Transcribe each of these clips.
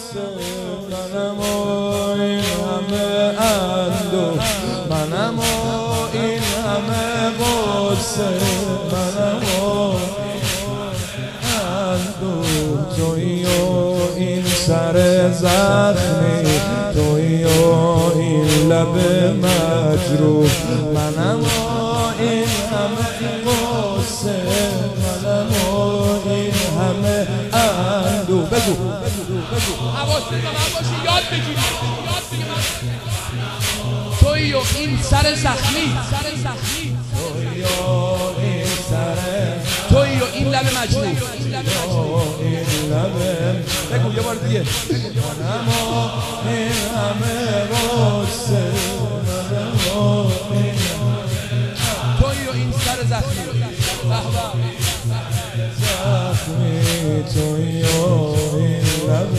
غصه، منم و این همه اندوه، منم و این همه غصه، منم و اندوه. تویی و این سر زخمی، تویی و این لب مجروح، منم و این همه غصه، منم و این همه اندوه. بگو حواست به من باشه، یاد بگیری. تویی و این سر زخمی، تویی و این سر، تویی و این لب مجروح، این لب. بگو یه بار دیگه. منم و این همه غصه، منم و این تویی و این سر زخمی. زخمی، تویی و این لب.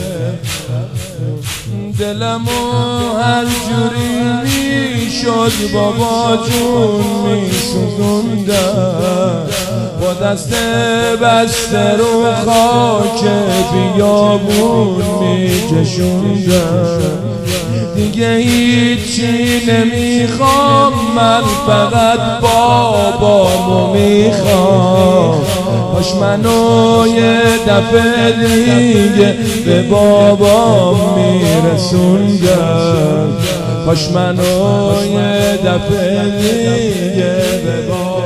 دلمو هر جوری میشد بابا جون میسوزوندم، با دست بسته رو خاک بیابون میکشوندم. دیگه هیچی نمیخوام، من فقط بابامو میخوام. کاش منو یه دفعه دیگه به بابام میرسوندم، کاش منو یه دفعه دیگه به بابام.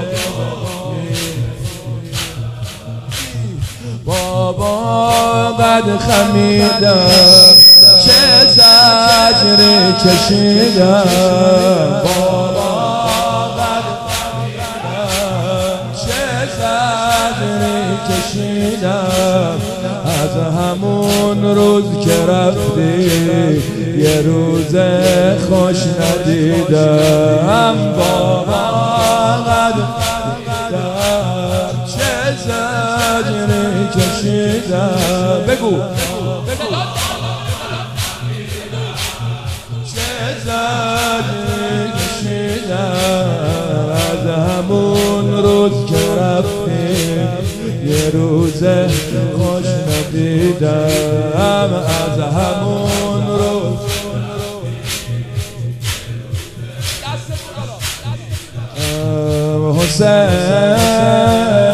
بابا قد خمیدم، چه زجری کشیدم، بابا قد خمیدم، چه زجری کشیدم. از همون روز که رفتی یه روز خوش ندیدم، بابا قد خمیدم، چه زجری کشیدم. بگو چه زجری کشیدم. از همون روز که رفتی یه روز خوش ندیدم، از همون روز. حسین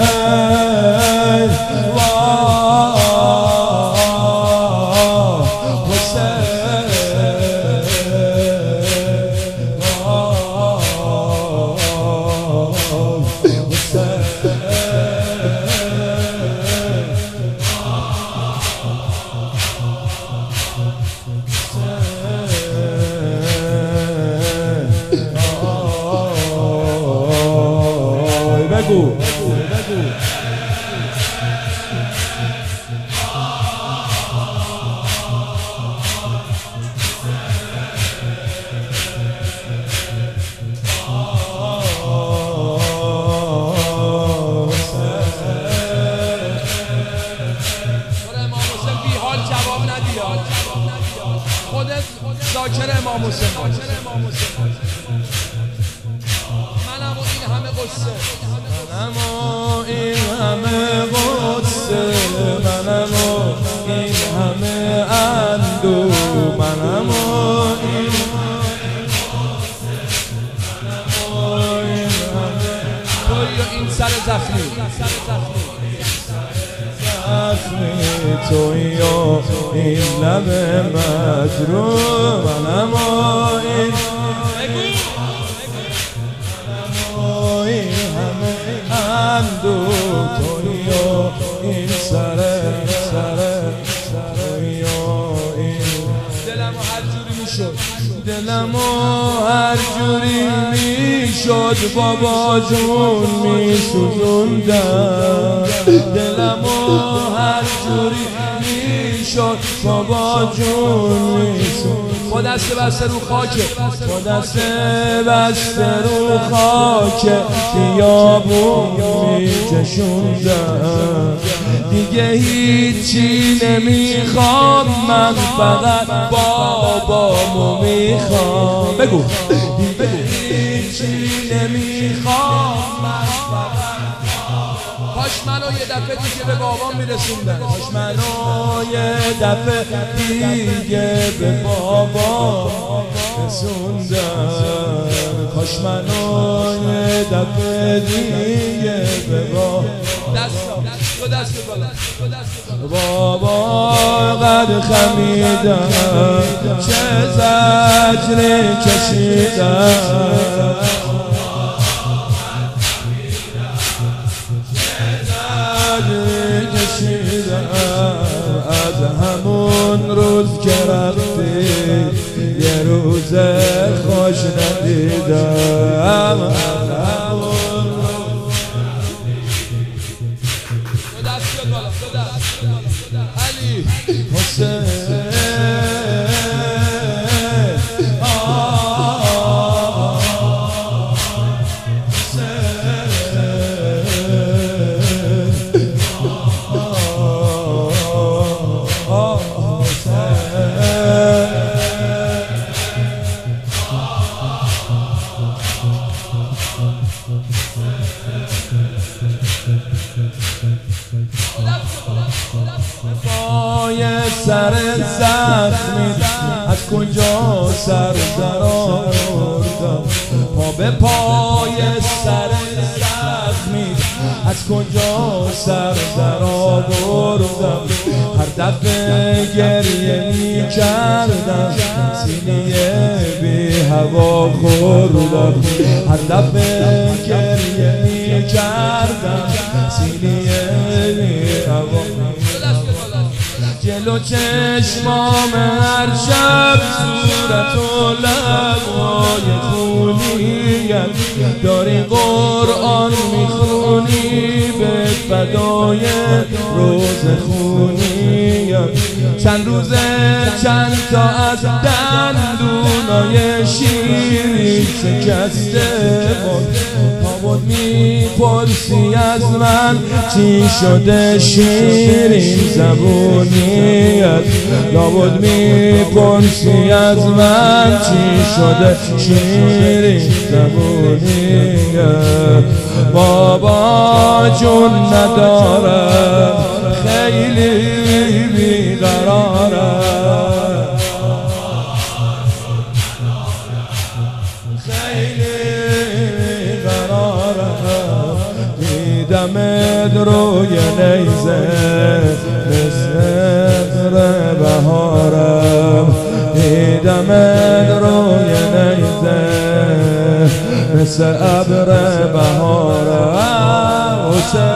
بگو ذاکر امام حسین. منم و این همه قصه، منم و این همه غصه، منم و این همه اندوه، منم و این تویی و این سر زخمی، تویی و این لب مجروح، منم و این همه اندوه. تویی و این سر، تویی و این دلم هر جوری میشد، دلم هر جوری میشد بابا جون میسوزوندم، دلم هر جوری میشد بابا جون میسوزوندم. با دست بسته رو خاکه، با دست بسته رو خاک بیابون میکشوندم. دیگه هیچی نمیخوام، من فقط بابامو میخوام. بگو دیگه هیچی نمیخوام، من فقط کاش کاش منو یه دفعه دیگه به بابام میرسوندن، کاش منو یه دفعه دیگه به بابام رسوندن، کاش منو یه دفعه دیگه به بابام. دو دست بالا. بابا قد خمیدم چه زجری کشیدم، از همون روز که رفتی یه روز خوش ندیدم. علی حسین پای سر زخمی از کجا سر در آوردم، پا به پای سر زخمی از کجا سر در آوردم. هر دفعه گریه می کردم سینه بی هوا خوردم، هر دفعه گریه می کردم سینه بی هوا. جلو چشمام هر شب صورت و لبای خونیت داری قرآن میخونی به فدای روز خونیت. چند روزه چند تا از دندونای شیری شکسته بود، میپرسی از من چی شده شیرین زبونیت، لابد میپرسی از من چی شده شیرین زبونیت. بابا جون ندارم خیلی بیقرارم، خیلی بیقرارم. دیدمت روی نیزه مثل ابر بهارم، دیدمت روی نیزه مثل ابر بهارم.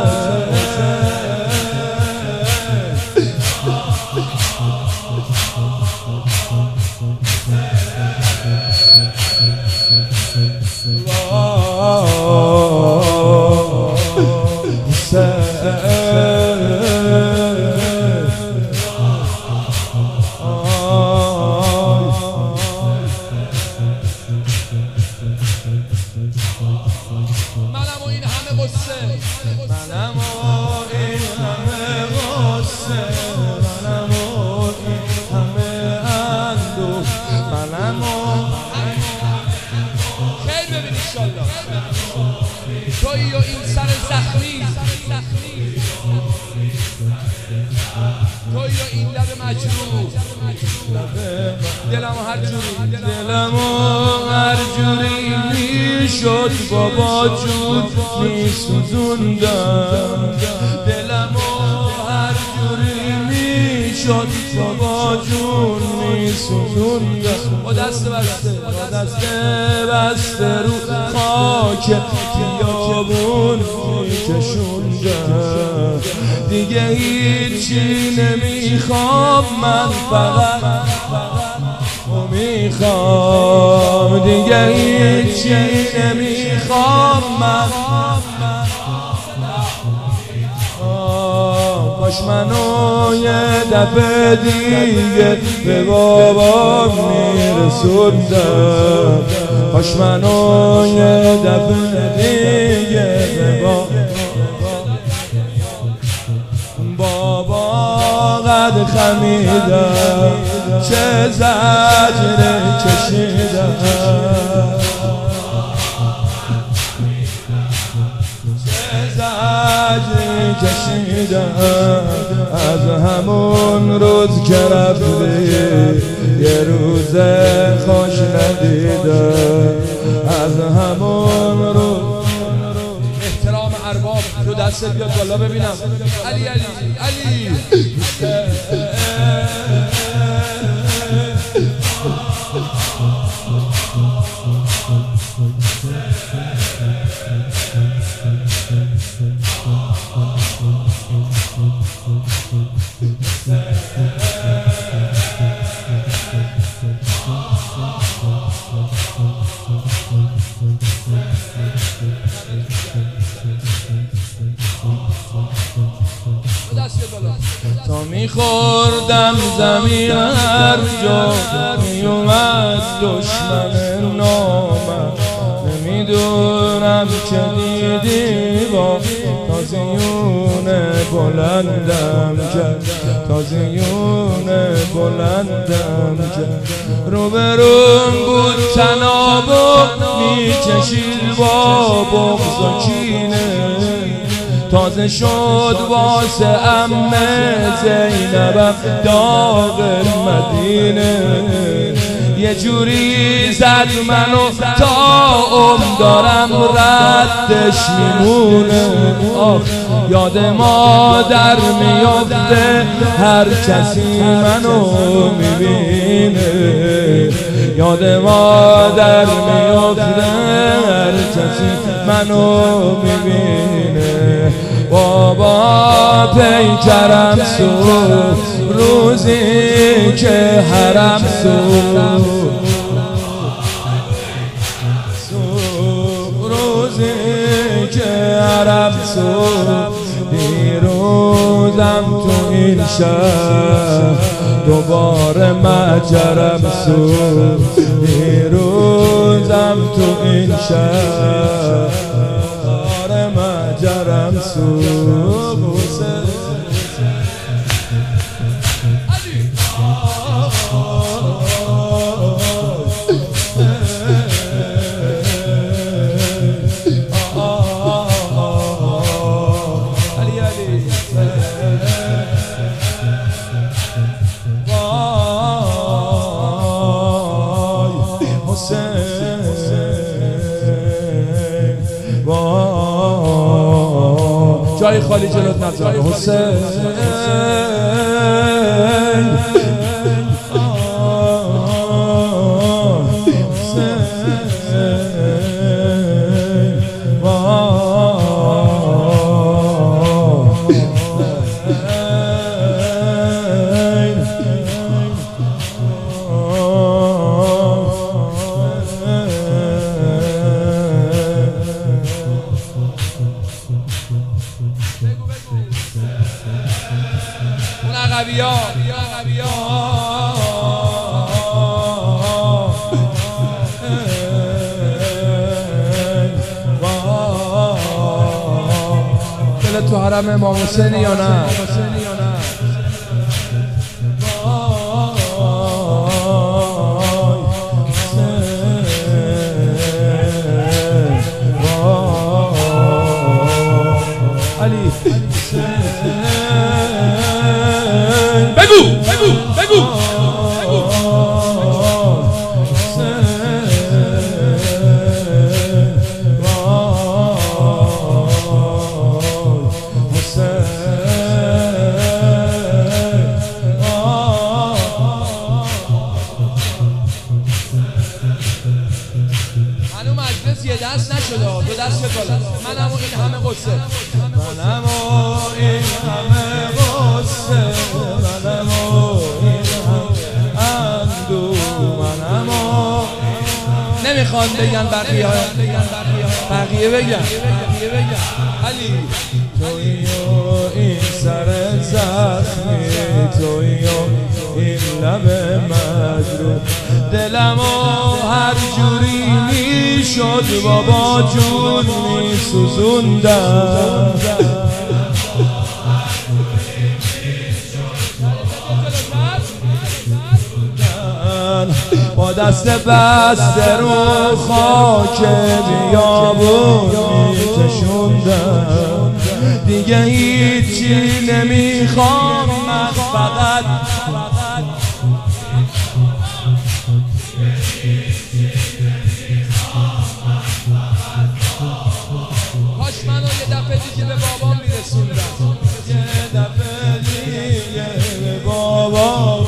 منم و این همه قصه، منم و این همه غصه، منم و این همه اندوه، منم و خیر ببین انشالله. تویی و این سر زخمی، تویی و این لب مجروح، دلمو هر جوری میشد بابا جون میسوزوندم، دلمو هر جوری میشد بابا جون میسوزوندم. با دست بسته رو خاک خیابون میکشوندم. دیگه هیچی نمیخوام من، فقط میخوام، دیگه هیچی نمیخوام من. کاش منو یه دفعه دیگه به بابام میرسوندم، کاش منو یه دفعه دیگه به بابا قد خمیدم چه زجر کشیدم، چه زجر کشیدم از همون روز که رفتی یه روز خوش ندیدم از همون روز. احترام ارباب تو دستت بیاد بالا ببینم. علی علی علی تا میخوردم زمین هر جا میومد دشمن نامم نمیدونم که دیدی با تازیون بلندم کرد تازیون بلندم کرد روبروم بود تناب و میکشید با بغض و کینه تازه شد واسه عمه زینبم داغ مدینه یه جوری زد منو تا دارم ردش میمونه یاد مادر میفته هر کسی منو میبینه یاد مادر میفته هر کسی منو میبینه بابا پیکرم روزی که حرم روزی که حرم دیروزم تو این شهر دوباره مجرم دیروزم تو این شهر دوباره مجرم جای خالی جلوت نذار حسین دلت تو حرم امام حسین یا نه؟ علی بگو دست نشده دو دست بالا منم و این همه قصه منم و این همه قصه منم و این همه اندو منم و نمیخوان بگن بقیه بگن علی توی و این سر زخمی توی و این لب مجروح دلم و هر جوری میشد بابا جون میسوزوندم با دست بسته رو خاک بیابون میکشوندم دیگه هیچی نمیخوام من فقط کاش منو یه دفعه دیگه به بابام میرسوندم یه دفعه دیگه به بابام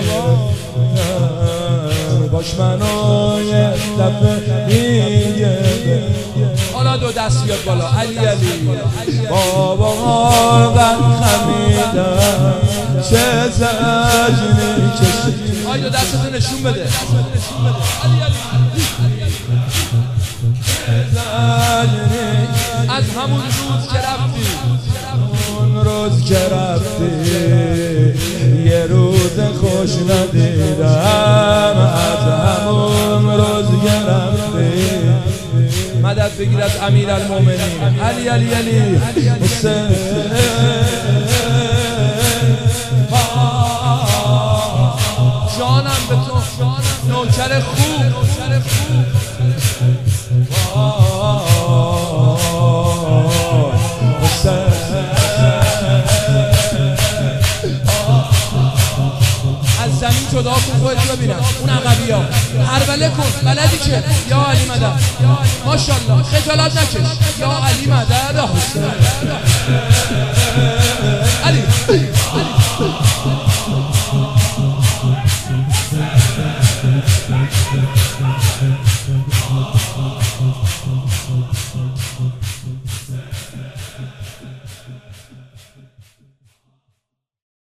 میرسوندم کاش منو یه دفعه دیگه حالا دو دست بیاد بالا علی علی بابا قد خمیدم چه زجری کشید آی دو دستتو نشون بده از همون روز که رفتی اون روز که رفتی یه روز خوش ندیدم از همون روز که رفتی مدد بگیر از امیرالمومنین علی علی علی حسین جانم به تو نوکر خوب از زمین جدا کن خودت ببینم اون عقبی ها هربله کن بلدی که یا علی مدد ماشاءالله خجالت نکش یا علی مدد حسین